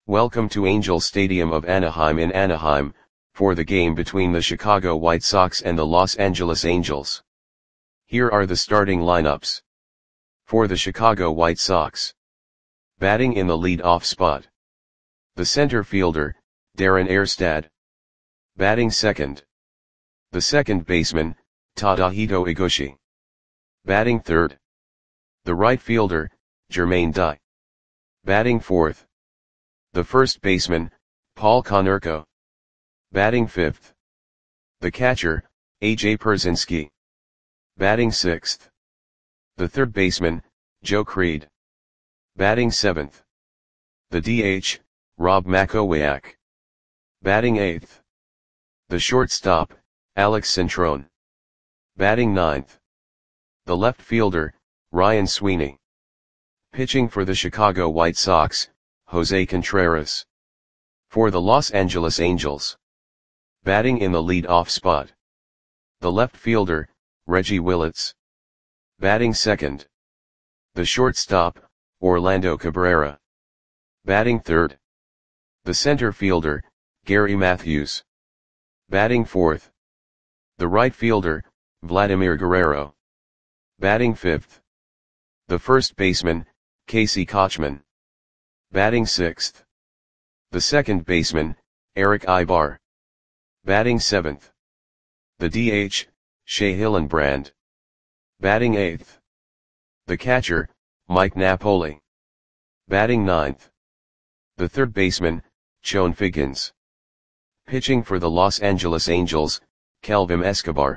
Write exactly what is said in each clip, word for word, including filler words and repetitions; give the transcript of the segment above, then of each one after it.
Welcome to Angel Stadium of Anaheim in Anaheim, for the game between the Chicago White Sox and the Los Angeles Angels. Here are the starting lineups. For the Chicago White Sox. Batting in the lead-off spot. The center fielder, Darren Erstad. Batting second. The second baseman, Tadahito Iguchi. Batting third. The right fielder, Jermaine Dye. Batting fourth. The first baseman, Paul Konerko. Batting fifth. The catcher, A J Pierzynski. Batting sixth. The third baseman, Joe Creed. Batting seventh. The D H, Rob Makowiak. Batting eighth. The shortstop, Alex Centrone. Batting ninth. The left fielder, Ryan Sweeney. Pitching for the Chicago White Sox, Jose Contreras. For the Los Angeles Angels. Batting in the lead-off spot. The left fielder, Reggie Willits. Batting second. The shortstop, Orlando Cabrera. Batting third. The center fielder, Gary Matthews. Batting fourth. The right fielder, Vladimir Guerrero. Batting fifth. The first baseman, Casey Kotchman. Batting sixth. The second baseman, Eric Ibar. Batting seventh. The D H, Shea Hillenbrand. Batting eighth. The catcher, Mike Napoli. Batting ninth. The third baseman, Chone Figgins. Pitching for the Los Angeles Angels, Kelvin Escobar.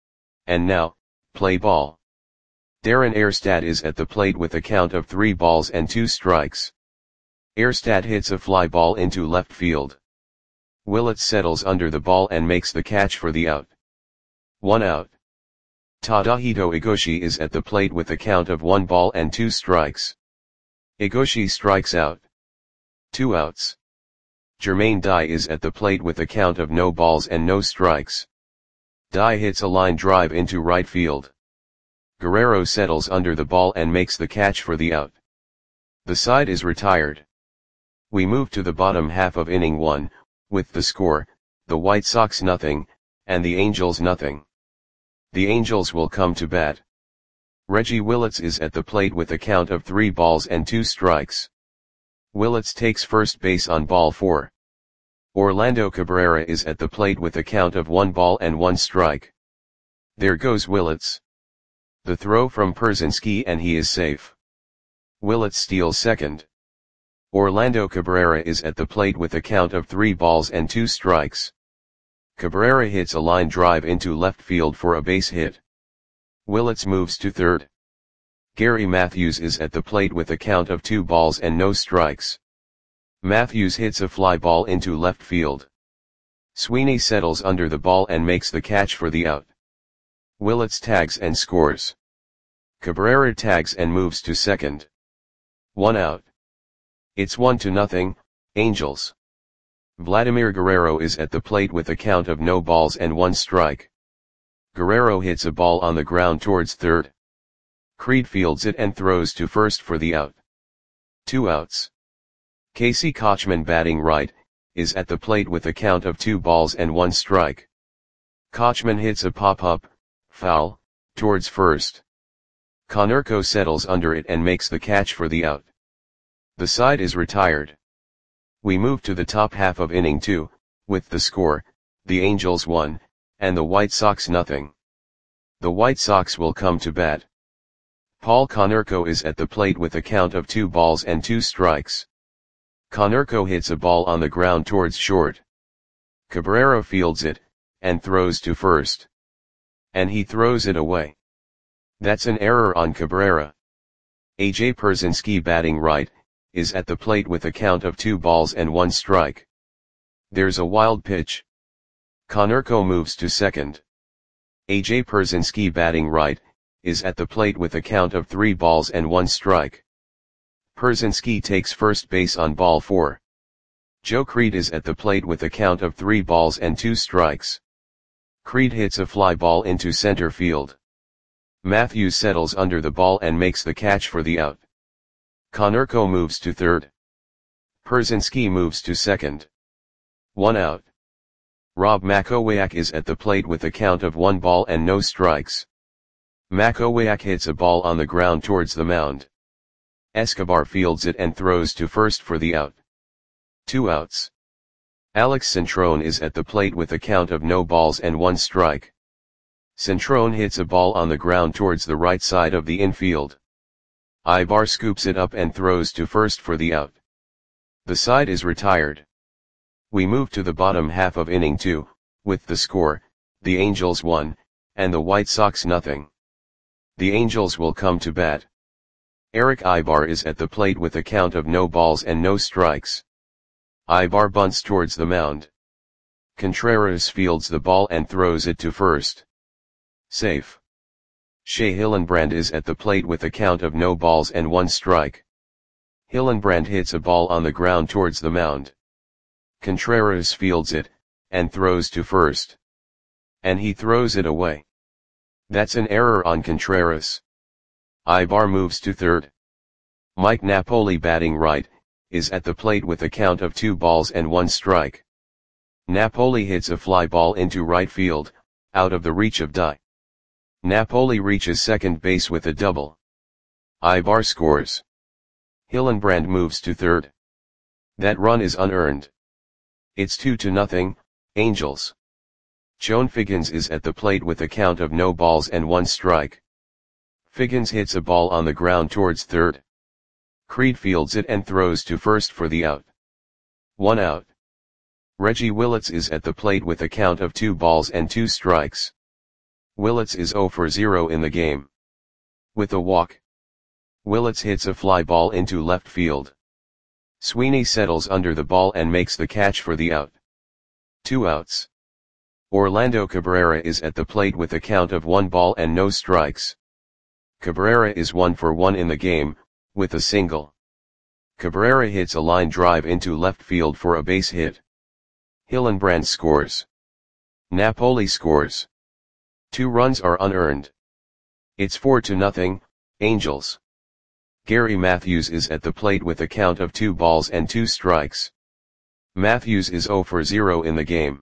And now, play ball. Darren Erstad is at the plate with a count of three balls and two strikes. Erstad hits a fly ball into left field. Willits settles under the ball and makes the catch for the out. One out. Tadahito Iguchi is at the plate with a count of one ball and two strikes. Iguchi strikes out. Two outs. Jermaine Dye is at the plate with a count of no balls and no strikes. Dye hits a line drive into right field. Guerrero settles under the ball and makes the catch for the out. The side is retired. We move to the bottom half of inning one, with the score, the White Sox nothing, and the Angels nothing. The Angels will come to bat. Reggie Willits is at the plate with a count of three balls and two strikes. Willits takes first base on ball four. Orlando Cabrera is at the plate with a count of one ball and one strike. There goes Willits. The throw from Pierzynski and he is safe. Willits steals second. Orlando Cabrera is at the plate with a count of three balls and two strikes. Cabrera hits a line drive into left field for a base hit. Willits moves to third. Gary Matthews is at the plate with a count of two balls and no strikes. Matthews hits a fly ball into left field. Sweeney settles under the ball and makes the catch for the out. Willits tags and scores. Cabrera tags and moves to second. One out. It's one to nothing, Angels. Vladimir Guerrero is at the plate with a count of no balls and one strike. Guerrero hits a ball on the ground towards third. Creed fields it and throws to first for the out. Two outs. Casey Kotchman, batting right, is at the plate with a count of two balls and one strike. Kotchman hits a pop-up, foul, towards first. Konerko settles under it and makes the catch for the out. The side is retired. We move to the top half of inning two, with the score, the Angels one, and the White Sox nothing. The White Sox will come to bat. Paul Konerko is at the plate with a count of two balls and two strikes. Konerko hits a ball on the ground towards short. Cabrera fields it, and throws to first. And he throws it away. That's an error on Cabrera. A J Pierzynski, batting right, is at the plate with a count of two balls and one strike. There's a wild pitch. Konerko moves to second. A J Pierzynski, batting right, is at the plate with a count of three balls and one strike. Pierzynski takes first base on ball four. Joe Creed is at the plate with a count of three balls and two strikes. Creed hits a fly ball into center field. Matthews settles under the ball and makes the catch for the out. Konerko moves to third. Persinski moves to second. One out. Rob Makowiak is at the plate with a count of one ball and no strikes. Makowiak hits a ball on the ground towards the mound. Escobar fields it and throws to first for the out. Two outs. Alex Centrone is at the plate with a count of no balls and one strike. Centrone hits a ball on the ground towards the right side of the infield. Ibar scoops it up and throws to first for the out. The side is retired. We move to the bottom half of inning two, with the score, the Angels one, and the White Sox nothing. The Angels will come to bat. Eric Ibar is at the plate with a count of no balls and no strikes. Ibar bunts towards the mound. Contreras fields the ball and throws it to first. Safe. Shea Hillenbrand is at the plate with a count of no balls and one strike. Hillenbrand hits a ball on the ground towards the mound. Contreras fields it, and throws to first. And he throws it away. That's an error on Contreras. Ibar moves to third. Mike Napoli, batting right, is at the plate with a count of two balls and one strike. Napoli hits a fly ball into right field, out of the reach of Dye. Napoli reaches second base with a double. Ibar scores. Hillenbrand moves to third. That run is unearned. It's two to nothing, Angels. Chone Figgins is at the plate with a count of no balls and one strike. Figgins hits a ball on the ground towards third. Creed fields it and throws to first for the out. One out. Reggie Willits is at the plate with a count of two balls and two strikes. Willits is zero for zero in the game. With a walk. Willits hits a fly ball into left field. Sweeney settles under the ball and makes the catch for the out. Two outs. Orlando Cabrera is at the plate with a count of one ball and no strikes. Cabrera is one for one in the game, with a single. Cabrera hits a line drive into left field for a base hit. Hillenbrand scores. Napoli scores. Two runs are unearned. It's four to nothing, Angels. Gary Matthews is at the plate with a count of two balls and two strikes. Matthews is zero for zero in the game.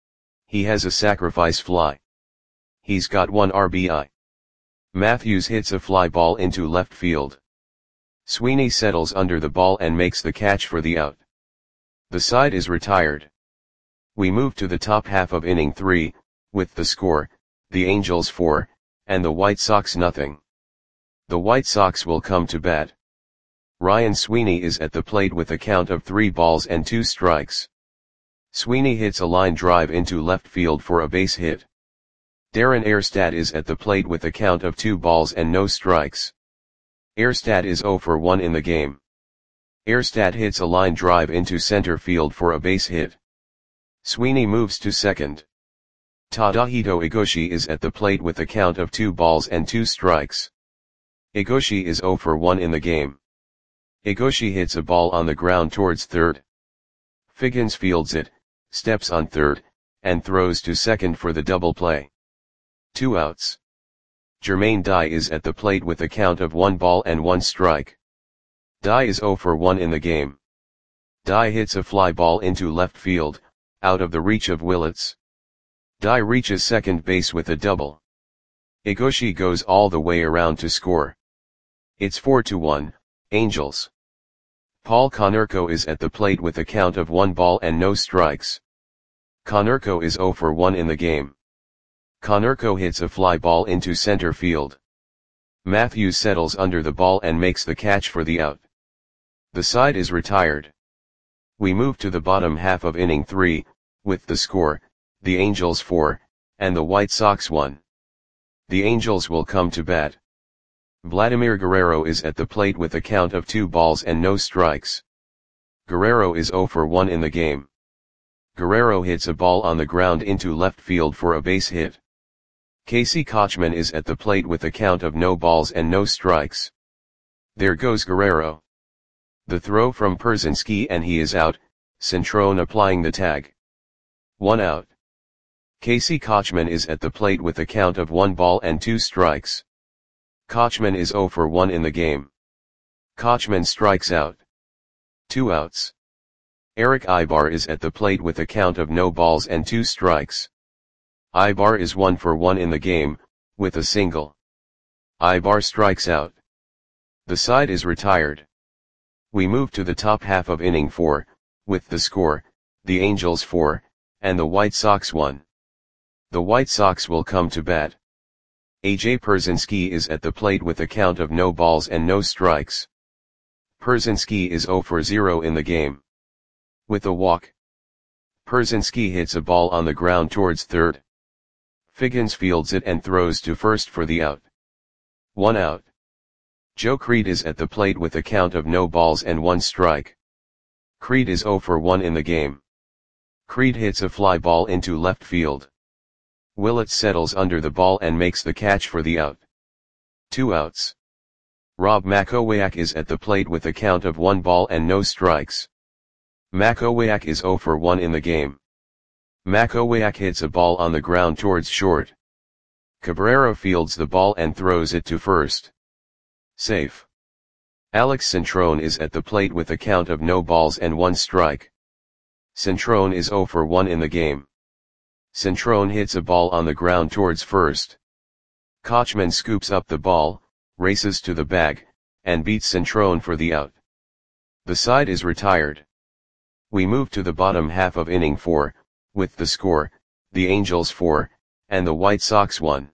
He has a sacrifice fly. He's got one R B I. Matthews hits a fly ball into left field. Sweeney settles under the ball and makes the catch for the out. The side is retired. We move to the top half of inning three, with the score, the Angels four, and the White Sox nothing. The White Sox will come to bat. Ryan Sweeney is at the plate with a count of three balls and two strikes. Sweeney hits a line drive into left field for a base hit. Darren Erstad is at the plate with a count of two balls and no strikes. Erstad is zero for one in the game. Erstad hits a line drive into center field for a base hit. Sweeney moves to second. Tadahito Igoshi is at the plate with a count of two balls and two strikes. Igoshi is zero for one in the game. Igoshi hits a ball on the ground towards third. Figgins fields it, steps on third, and throws to second for the double play. Two outs. Jermaine Dye is at the plate with a count of one ball and one strike. Dye is zero for one in the game. Dye hits a fly ball into left field, out of the reach of Willits. Dye reaches second base with a double. Igoshi goes all the way around to score. It's four to one, Angels. Paul Konerko is at the plate with a count of one ball and no strikes. Konerko is zero for one in the game. Konerko hits a fly ball into center field. Matthews settles under the ball and makes the catch for the out. The side is retired. We move to the bottom half of inning three, with the score, the Angels four, and the White Sox one. The Angels will come to bat. Vladimir Guerrero is at the plate with a count of two balls and no strikes. Guerrero is zero for one in the game. Guerrero hits a ball on the ground into left field for a base hit. Casey Kochman is at the plate with a count of no balls and no strikes. There goes Guerrero. The throw from Persinski and he is out, Centrone applying the tag. One out. Casey Kochman is at the plate with a count of one ball and two strikes. Kochman is zero for one in the game. Kochman strikes out. Two outs. Eric Ibar is at the plate with a count of no balls and two strikes. Ibar is one for one in the game, with a single. Ibar strikes out. The side is retired. We move to the top half of inning four, with the score, the Angels four, and the White Sox one. The White Sox will come to bat. A J Pierzynski is at the plate with a count of no balls and no strikes. Pierzynski is zero for zero in the game. With a walk, Pierzynski hits a ball on the ground towards third. Figgins fields it and throws to first for the out. One out. Joe Creed is at the plate with a count of no balls and one strike. Creed is zero for one in the game. Creed hits a fly ball into left field. Willits settles under the ball and makes the catch for the out. Two outs. Rob Makowiak is at the plate with a count of one ball and no strikes. Makowiak is zero for one in the game. Makowiak hits a ball on the ground towards short. Cabrera fields the ball and throws it to first. Safe. Alex Centrone is at the plate with a count of no balls and one strike. Centrone is zero for one in the game. Centrone hits a ball on the ground towards first. Kochman scoops up the ball, races to the bag, and beats Centrone for the out. The side is retired. We move to the bottom half of inning four, with the score, the Angels four, and the White Sox one.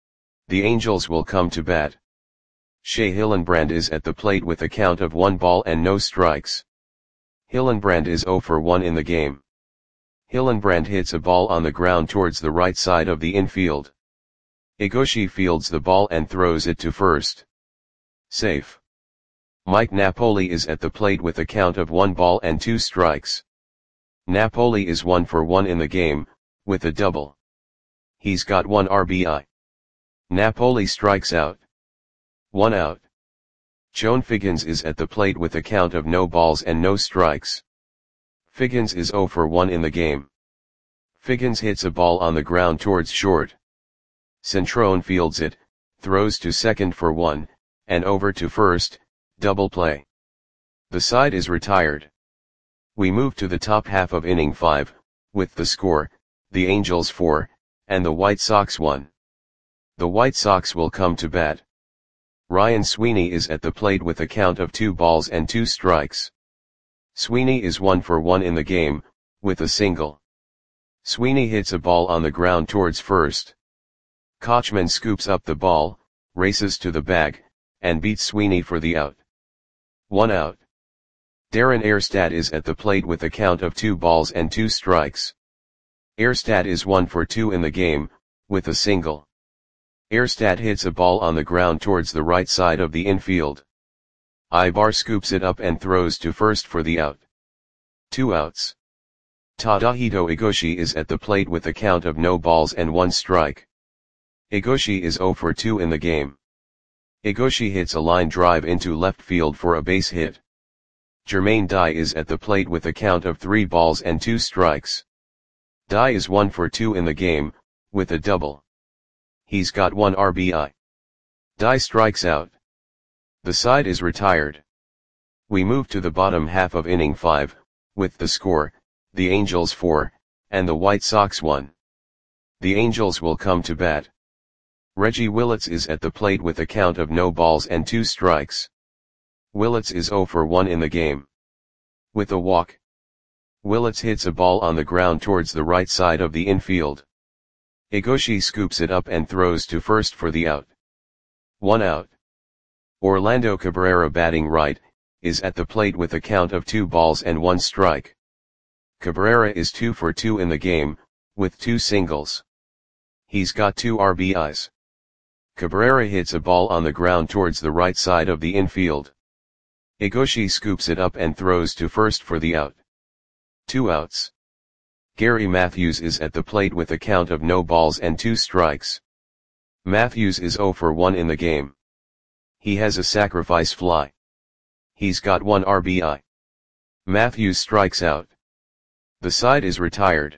The Angels will come to bat. Shea Hillenbrand is at the plate with a count of one ball and no strikes. Hillenbrand is zero for one in the game. Hillenbrand hits a ball on the ground towards the right side of the infield. Egoshi fields the ball and throws it to first. Safe. Mike Napoli is at the plate with a count of one ball and two strikes. Napoli is one for one in the game, with a double. He's got one R B I. Napoli strikes out. One out. Joan Figgins is at the plate with a count of no balls and no strikes. Figgins is zero for one in the game. Figgins hits a ball on the ground towards short. Centrone fields it, throws to second for one, and over to first, double play. The side is retired. We move to the top half of inning five, with the score, the Angels four, and the White Sox one. The White Sox will come to bat. Ryan Sweeney is at the plate with a count of two balls and two strikes. Sweeney is one for one in the game, with a single. Sweeney hits a ball on the ground towards first. Kochman scoops up the ball, races to the bag, and beats Sweeney for the out. One out. Darren Erstad is at the plate with a count of two balls and two strikes. Erstad is one for two in the game, with a single. Erstad hits a ball on the ground towards the right side of the infield. Ibar scoops it up and throws to first for the out. Two outs. Tadahito Egoshi is at the plate with a count of no balls and one strike. Egoshi is zero for two in the game. Egoshi hits a line drive into left field for a base hit. Jermaine Dye is at the plate with a count of three balls and two strikes. Dye is one for two in the game, with a double. He's got one R B I. Dye strikes out. The side is retired. We move to the bottom half of inning five, with the score, the Angels four, and the White Sox one. The Angels will come to bat. Reggie Willits is at the plate with a count of no balls and two strikes. Willits is zero for one in the game. With a walk, Willits hits a ball on the ground towards the right side of the infield. Egoshi scoops it up and throws to first for the out. One out. Orlando Cabrera, batting right, is at the plate with a count of two balls and one strike. Cabrera is two for two in the game, with two singles. He's got two R B Is. Cabrera hits a ball on the ground towards the right side of the infield. Egoshi scoops it up and throws to first for the out. Two outs. Gary Matthews is at the plate with a count of no balls and two strikes. Matthews is zero for one in the game. He has a sacrifice fly. He's got one R B I. Matthews strikes out. The side is retired.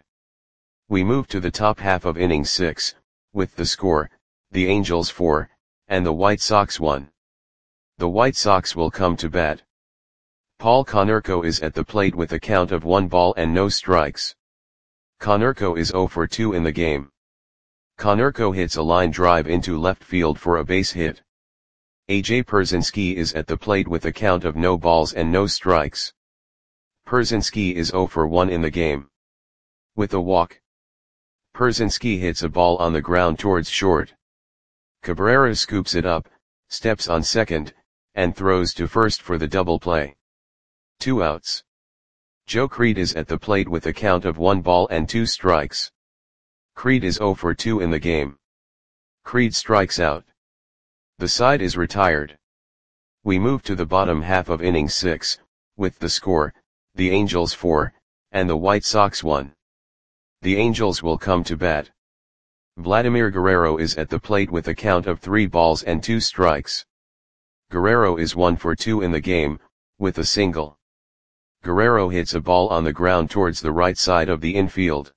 We move to the top half of inning six, with the score, the Angels four, and the White Sox one. The White Sox will come to bat. Paul Konerko is at the plate with a count of one ball and no strikes. Konerko is zero for two in the game. Konerko hits a line drive into left field for a base hit. A J Pierzynski is at the plate with a count of no balls and no strikes. Pierzynski is zero for one in the game. With a walk, Pierzynski hits a ball on the ground towards short. Cabrera scoops it up, steps on second, and throws to first for the double play. Two outs. Joe Creed is at the plate with a count of one ball and two strikes. Creed is zero for two in the game. Creed strikes out. The side is retired. We move to the bottom half of inning six, with the score, the Angels four, and the White Sox one. The Angels will come to bat. Vladimir Guerrero is at the plate with a count of three balls and two strikes. Guerrero is one for two in the game, with a single. Guerrero hits a ball on the ground towards the right side of the infield.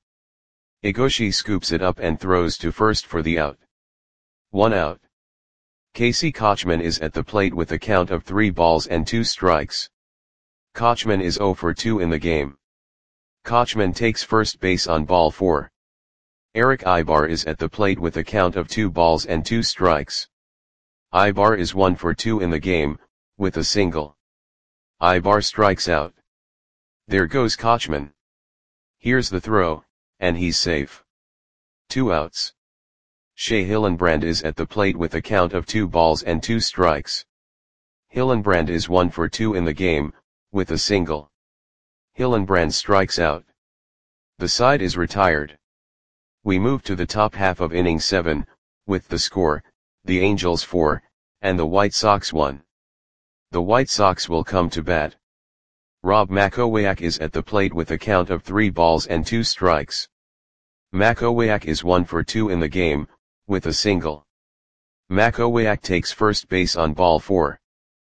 Egoshi scoops it up and throws to first for the out. One out. Casey Kotchman is at the plate with a count of three balls and two strikes. Kotchman is zero for two in the game. Kotchman takes first base on ball four. Eric Ibar is at the plate with a count of two balls and two strikes. Ibar is one for two in the game, with a single. Ibar strikes out. There goes Kotchman. Here's the throw, and he's safe. Two outs. Shea Hillenbrand is at the plate with a count of two balls and two strikes. Hillenbrand is one for two in the game, with a single. Hillenbrand strikes out. The side is retired. We move to the top half of inning seven, with the score, the Angels four, and the White Sox one. The White Sox will come to bat. Rob Makowiak is at the plate with a count of three balls and two strikes. Makowiak is one for two in the game, with a single. Makowiak takes first base on ball four.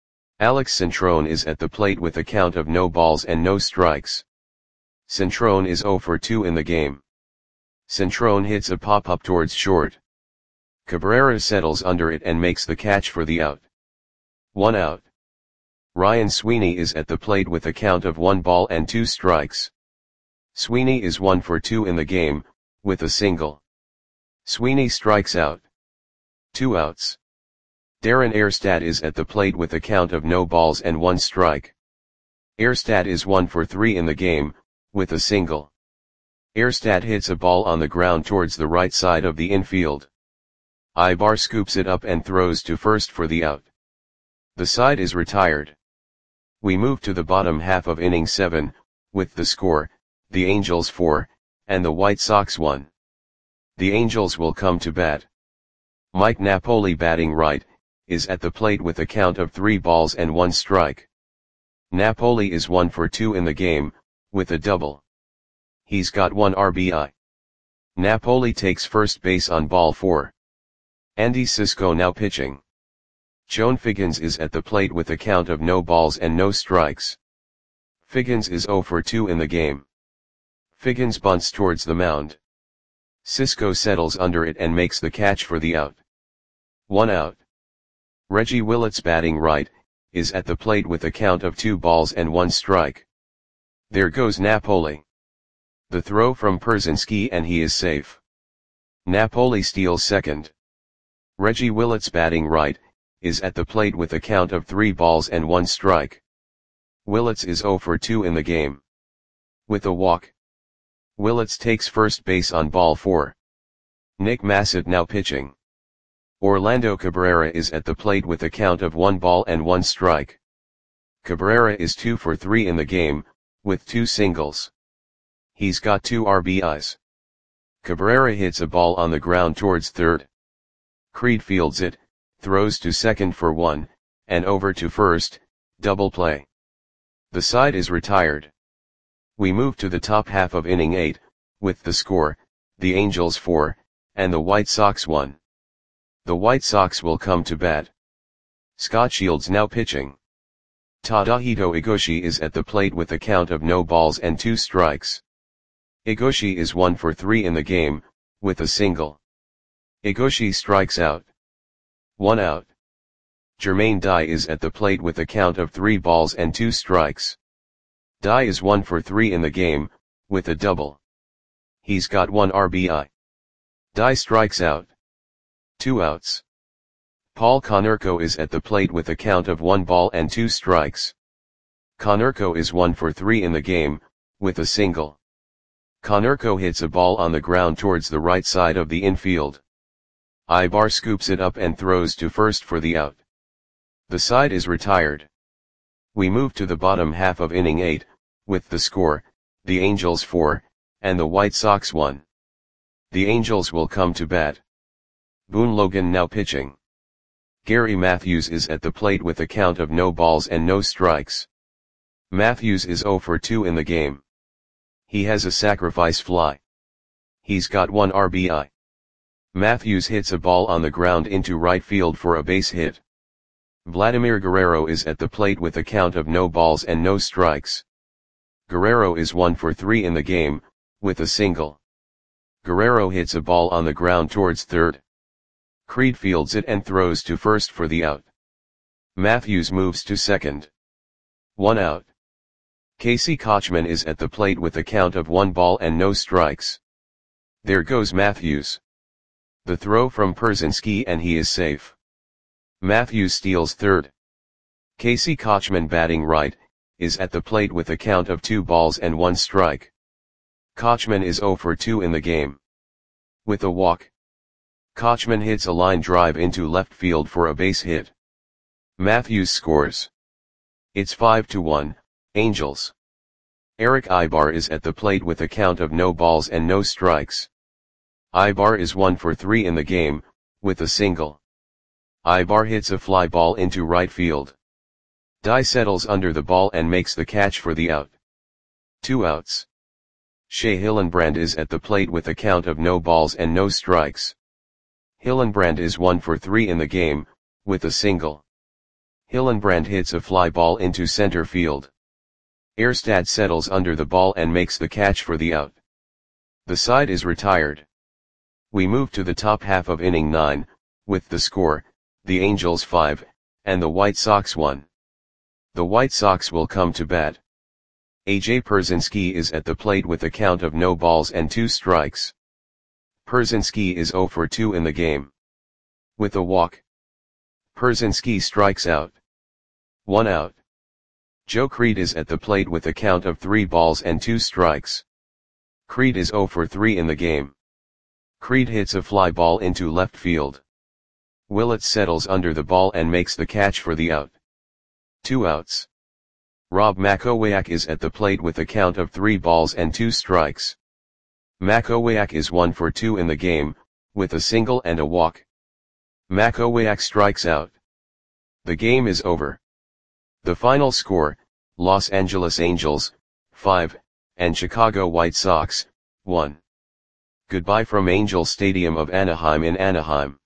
Alex Centrone is at the plate with a count of no balls and no strikes. Centrone is zero for two in the game. Centrone hits a pop-up towards short. Cabrera settles under it and makes the catch for the out. One out. Ryan Sweeney is at the plate with a count of one ball and two strikes. Sweeney is one for two in the game, with a single. Sweeney strikes out. Two outs. Darren Erstad is at the plate with a count of no balls and one strike. Erstad is one for three in the game, with a single. Erstad hits a ball on the ground towards the right side of the infield. Ibar scoops it up and throws to first for the out. The side is retired. We move to the bottom half of inning seven, with the score, the Angels four, and the White Sox one. The Angels will come to bat. Mike Napoli, batting right, is at the plate with a count of three balls and one strike. Napoli is one for two in the game, with a double. He's got one R B I. Napoli takes first base on ball four. Andy Cisco now pitching. Joan Figgins is at the plate with a count of no balls and no strikes. Figgins is zero for two in the game. Figgins bunts towards the mound. Cisco settles under it and makes the catch for the out. One out. Reggie Willits, batting right, is at the plate with a count of two balls and one strike. There goes Napoli. The throw from Pierzynski and he is safe. Napoli steals second. Reggie Willits, batting right, is at the plate with a count of three balls and one strike. Willits is zero for two in the game. With a walk, Willits takes first base on ball four. Nick Massett now pitching. Orlando Cabrera is at the plate with a count of one ball and one strike. Cabrera is two for three in the game, with two singles. He's got two R B Is. Cabrera hits a ball on the ground towards third. Creed fields it, throws to second for one, and over to first, double play. The side is retired. We move to the top half of inning eight, with the score, the Angels four, and the White Sox one. The White Sox will come to bat. Scott Shields now pitching. Tadahito Egoshi is at the plate with a count of no balls and two strikes. Egoshi is one for three in the game, with a single. Egoshi strikes out. One out. Jermaine Dye is at the plate with a count of three balls and two strikes. Dye is one for three in the game, with a double. He's got one R B I. Dye strikes out. Two outs. Paul Konerko is at the plate with a count of one ball and two strikes. Konerko is one for three in the game, with a single. Konerko hits a ball on the ground towards the right side of the infield. Ibar scoops it up and throws to first for the out. The side is retired. We move to the bottom half of inning eight, with the score, the Angels four, and the White Sox one. The Angels will come to bat. Boone Logan now pitching. Gary Matthews is at the plate with a count of no balls and no strikes. Matthews is zero for two in the game. He has a sacrifice fly. He's got one R B I. Matthews hits a ball on the ground into right field for a base hit. Vladimir Guerrero is at the plate with a count of no balls and no strikes. Guerrero is one for three in the game, with a single. Guerrero hits a ball on the ground towards third. Creed fields it and throws to first for the out. Matthews moves to second. One out. Casey Kotchman is at the plate with a count of one ball and no strikes. There goes Matthews. The throw from Pierzynski and he is safe. Matthews steals third. Casey Kotchman, batting right, is at the plate with a count of two balls and one strike. Kotchman is zero for two in the game. With a walk. Kotchman hits a line drive into left field for a base hit. Matthews scores. It's five to one, Angels. Eric Ibar is at the plate with a count of no balls and no strikes. Ibar is one for three in the game, with a single. Ibar hits a fly ball into right field. Dye settles under the ball and makes the catch for the out. Two outs. Shea Hillenbrand is at the plate with a count of no balls and no strikes. Hillenbrand is one for three in the game, with a single. Hillenbrand hits a fly ball into center field. Erstad settles under the ball and makes the catch for the out. The side is retired. We move to the top half of inning nine, with the score, the Angels five, and the White Sox one. The White Sox will come to bat. A J Pierzynski is at the plate with a count of no balls and two strikes. Pierzynski is zero for two in the game. With a walk. Pierzynski strikes out. One out. Joe Creed is at the plate with a count of three balls and two strikes. Creed is zero for three in the game. Creed hits a fly ball into left field. Willett settles under the ball and makes the catch for the out. Two outs. Rob Makowiak is at the plate with a count of three balls and two strikes. Makowiak is one for two in the game, with a single and a walk. Makowiak strikes out. The game is over. The final score, Los Angeles Angels, five, and Chicago White Sox, one. Goodbye from Angel Stadium of Anaheim in Anaheim.